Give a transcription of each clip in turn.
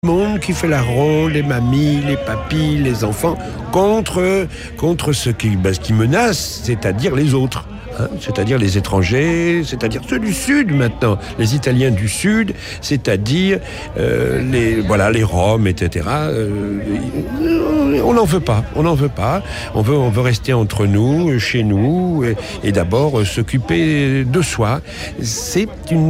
Le monde qui fait la ronde, les mamies, les papis, les enfants, contre ce qui menace, c'est-à-dire les autres. C'est-à-dire les étrangers, c'est-à-dire ceux du Sud maintenant, les Italiens du Sud, c'est-à-dire les Roms, etc. On n'en veut pas. On veut rester entre nous, chez nous, et d'abord s'occuper de soi. C'est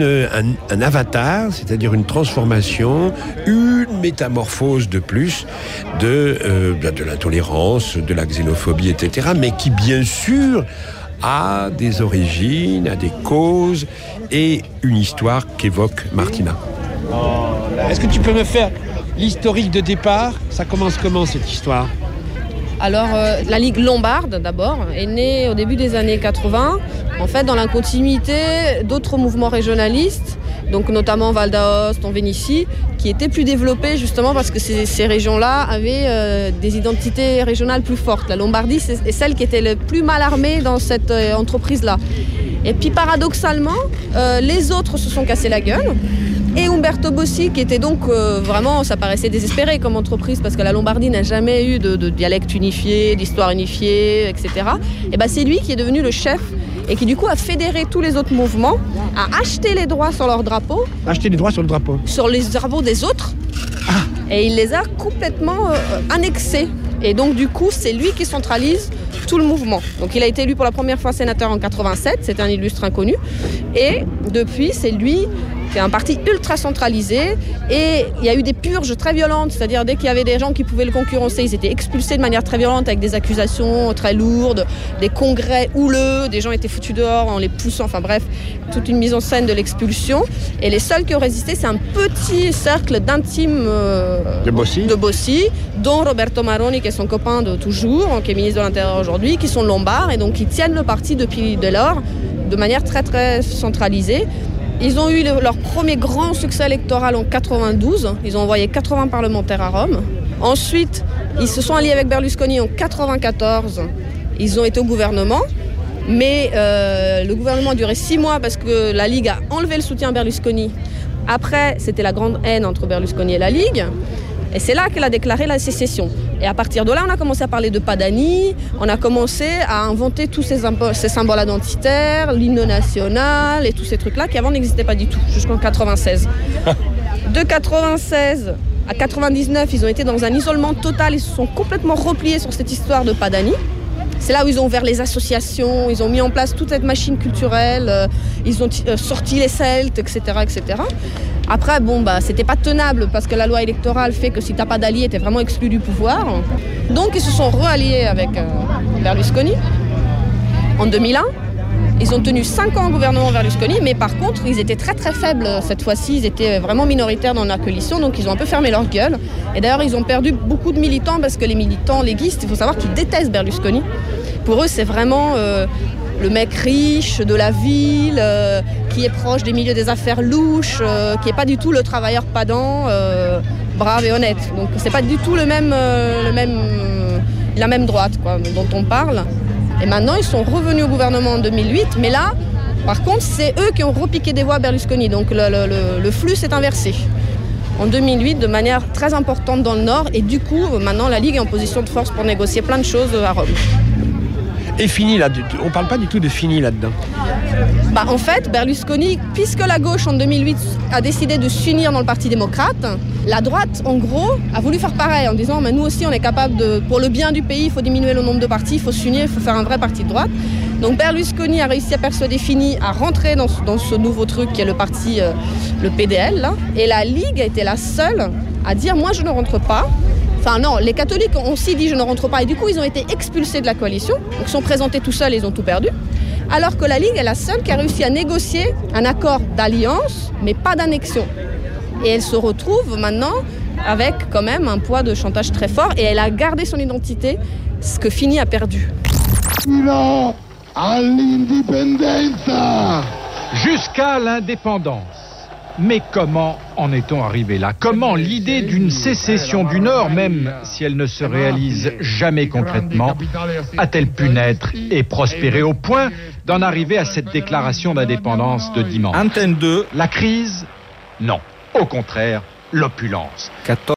un avatar, c'est-à-dire une transformation, une métamorphose de plus de la tolérance, de la xénophobie, etc. Mais qui, bien sûr, a des origines, a des causes et une histoire qu'évoque Martina. Est-ce que tu peux me faire l'historique de départ ? Ça commence comment cette histoire ? Alors, la Ligue lombarde, d'abord, est née au début des années 80, en fait, dans la continuité d'autres mouvements régionalistes, donc notamment Val d'Aoste, en Vénétie, qui étaient plus développés justement parce que ces régions-là avaient des identités régionales plus fortes. La Lombardie, c'est celle qui était le plus mal armée dans cette entreprise-là. Et puis, paradoxalement, les autres se sont cassés la gueule. Et Umberto Bossi, qui était donc vraiment, ça paraissait désespéré comme entreprise parce que la Lombardie n'a jamais eu de dialecte unifié, d'histoire unifiée, etc. Et ben c'est lui qui est devenu le chef et qui du coup a fédéré tous les autres mouvements, a acheté les droits sur leur drapeau. Acheter les droits sur le drapeau ? Sur les drapeaux des autres. Et il les a complètement annexés. Et donc du coup, c'est lui qui centralise tout le mouvement. Donc il a été élu pour la première fois sénateur en 87, c'était un illustre inconnu. Et depuis, c'est lui qui est un parti ultra centralisé. Et il y a eu des purges très violentes, c'est-à-dire dès qu'il y avait des gens qui pouvaient le concurrencer, ils étaient expulsés de manière très violente avec des accusations très lourdes, des congrès houleux, des gens étaient foutus dehors en les poussant, enfin bref, toute une mise en scène de l'expulsion. Et les seuls qui ont résisté, c'est un petit cercle d'intimes de Bossi, dont Roberto Maroni, qui est son copain de toujours, qui est ministre de l'Intérieur aujourd'hui, qui sont lombards et donc qui tiennent le parti depuis dès lors de manière très très centralisée. Ils ont eu leur premier grand succès électoral en 92. Ils ont envoyé 80 parlementaires à Rome. Ensuite, ils se sont alliés avec Berlusconi en 94. Ils ont été au gouvernement. Mais le gouvernement a duré 6 mois parce que la Ligue a enlevé le soutien à Berlusconi. Après, c'était la grande haine entre Berlusconi et la Ligue. Et c'est là qu'elle a déclaré la sécession. Et à partir de là, on a commencé à parler de Padani, on a commencé à inventer tous ces symboles identitaires, l'hymne national et tous ces trucs-là qui avant n'existaient pas du tout, jusqu'en 96. De 96 à 99, ils ont été dans un isolement total, ils se sont complètement repliés sur cette histoire de Padani. C'est là où ils ont ouvert les associations, ils ont mis en place toute cette machine culturelle, ils ont sorti les Celtes, etc., etc. Après, c'était pas tenable parce que la loi électorale fait que si t'as pas d'alliés, t'es vraiment exclu du pouvoir. Donc, ils se sont re-alliés avec Berlusconi en 2001. Ils ont tenu 5 ans au gouvernement Berlusconi, mais par contre, ils étaient très très faibles cette fois-ci. Ils étaient vraiment minoritaires dans la coalition, donc ils ont un peu fermé leur gueule. Et d'ailleurs, ils ont perdu beaucoup de militants parce que les militants léguistes, il faut savoir qu'ils détestent Berlusconi. Pour eux, c'est vraiment le mec riche de la ville, qui est proche des milieux des affaires louches, qui n'est pas du tout le travailleur padant, brave et honnête. Donc c'est pas du tout la même droite dont on parle. Et maintenant, ils sont revenus au gouvernement en 2008, mais là, par contre, c'est eux qui ont repiqué des voix à Berlusconi. Donc le flux s'est inversé en 2008 de manière très importante dans le Nord. Et du coup, maintenant, la Ligue est en position de force pour négocier plein de choses à Rome. Et fini là, on parle pas du tout de fini là-dedans. En fait, Berlusconi, puisque la gauche en 2008 a décidé de s'unir dans le Parti démocrate, la droite, en gros, a voulu faire pareil en disant nous aussi on est capable pour le bien du pays, il faut diminuer le nombre de partis, il faut s'unir, il faut faire un vrai parti de droite. Donc Berlusconi a réussi à persuader Fini à rentrer dans ce nouveau truc qui est le parti, le PDL, là. Et la Ligue a été la seule à dire moi je ne rentre pas. Enfin non, les catholiques ont aussi dit je ne rentre pas et du coup ils ont été expulsés de la coalition, donc ils sont présentés tout seuls et ils ont tout perdu. Alors que la Ligue est la seule qui a réussi à négocier un accord d'alliance, mais pas d'annexion. Et elle se retrouve maintenant avec quand même un poids de chantage très fort et elle a gardé son identité, ce que Fini a perdu. Fino all'indipendenza. Jusqu'à l'indépendance. Mais comment en est-on arrivé là ? Comment l'idée d'une sécession du Nord, même si elle ne se réalise jamais concrètement, a-t-elle pu naître et prospérer au point d'en arriver à cette déclaration d'indépendance de dimanche ? Antenne 2. La crise ? Non. Au contraire, l'opulence.